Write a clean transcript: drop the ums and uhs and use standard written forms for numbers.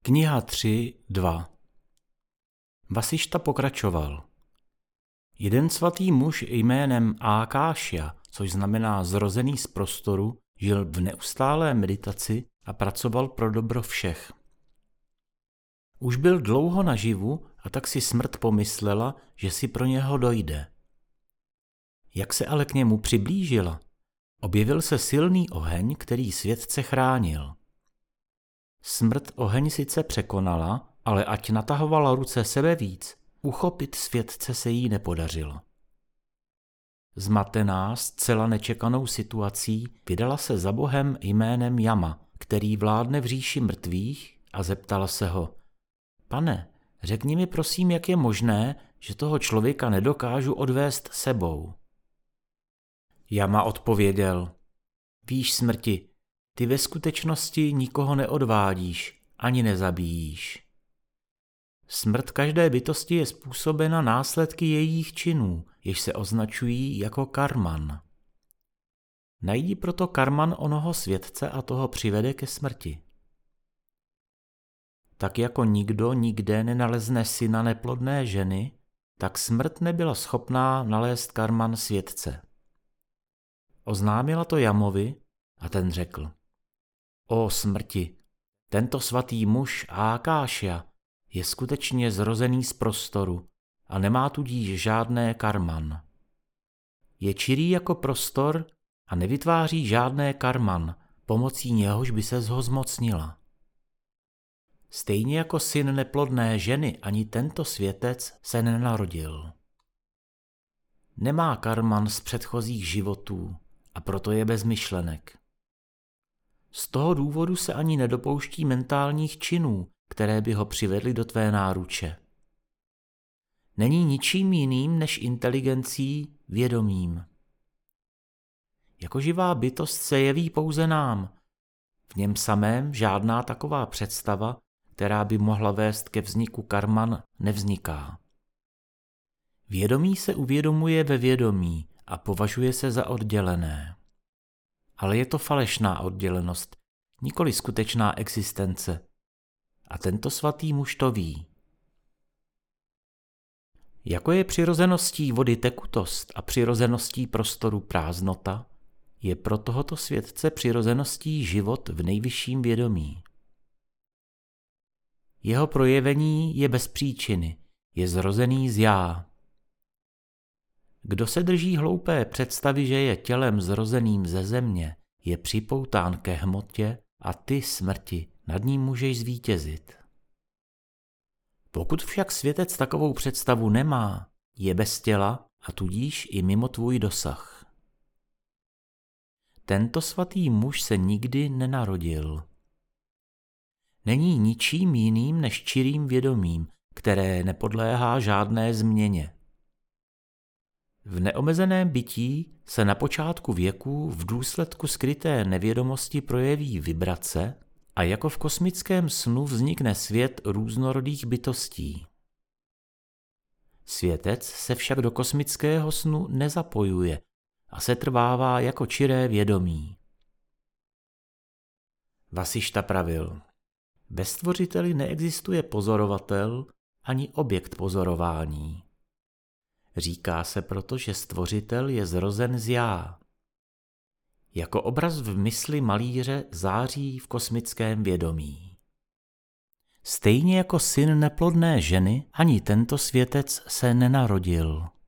Kniha 3.2. Vasišta pokračoval. Jeden svatý muž jménem Ákášia, což znamená zrozený z prostoru, žil v neustálé meditaci a pracoval pro dobro všech. Už byl dlouho naživu a tak si smrt pomyslela, že si pro něho dojde. Jak se ale k němu přiblížila, objevil se silný oheň, který světce chránil. Smrt oheň sice překonala, ale ať natahovala ruce sebe víc, uchopit světce se jí nepodařilo. Zmatená, zcela nečekanou situací, vydala se za bohem jménem Jama, který vládne v říši mrtvých, a zeptala se ho: Pane, řekni mi prosím, jak je možné, že toho člověka nedokážu odvést sebou. Jama odpověděl: Víš, smrti, ty ve skutečnosti nikoho neodvádíš, ani nezabíjíš. Smrt každé bytosti je způsobena následky jejích činů, jež se označují jako karman. Najdi proto karman onoho světce a toho přivede ke smrti. Tak jako nikdo nikde nenalezne syna neplodné ženy, tak smrt nebyla schopná nalézt karman světce. Oznámila to Jamovi a ten řekl: O smrti, tento svatý muž Ákášia je skutečně zrozený z prostoru a nemá tudíž žádné karman. Je čirý jako prostor a nevytváří žádné karman, pomocí něhož by se ho zmocnila. Stejně jako syn neplodné ženy ani tento světec se nenarodil. Nemá karman z předchozích životů a proto je bez myšlenek. Z toho důvodu se ani nedopouští mentálních činů, které by ho přivedly do tvé náruče. Není ničím jiným než inteligencí, vědomím. Jako živá bytost se jeví pouze nám. V něm samém žádná taková představa, která by mohla vést ke vzniku karman, nevzniká. Vědomí se uvědomuje ve vědomí a považuje se za oddělené. Ale je to falešná oddělenost, nikoli skutečná existence. A tento svatý muž to ví. Jako je přirozeností vody tekutost a přirozeností prostoru prázdnota, je pro tohoto světce přirozeností život v nejvyšším vědomí. Jeho projevení je bez příčiny, je zrozený z já. Kdo se drží hloupé představy, že je tělem zrozeným ze země, je připoután ke hmotě a ty, smrti, nad ním můžeš zvítězit. Pokud však světec takovou představu nemá, je bez těla a tudíž i mimo tvůj dosah. Tento svatý muž se nikdy nenarodil. Není ničím jiným než čirým vědomím, které nepodléhá žádné změně. V neomezeném bytí se na počátku věků v důsledku skryté nevědomosti projeví vibrace a jako v kosmickém snu vznikne svět různorodých bytostí. Světec se však do kosmického snu nezapojuje a setrvává jako čiré vědomí. Vasišta pravil: Ve stvořiteli neexistuje pozorovatel ani objekt pozorování. Říká se proto, že stvořitel je zrozen z já. Jako obraz v mysli malíře září v kosmickém vědomí. Stejně jako syn neplodné ženy, ani tento světec se nenarodil.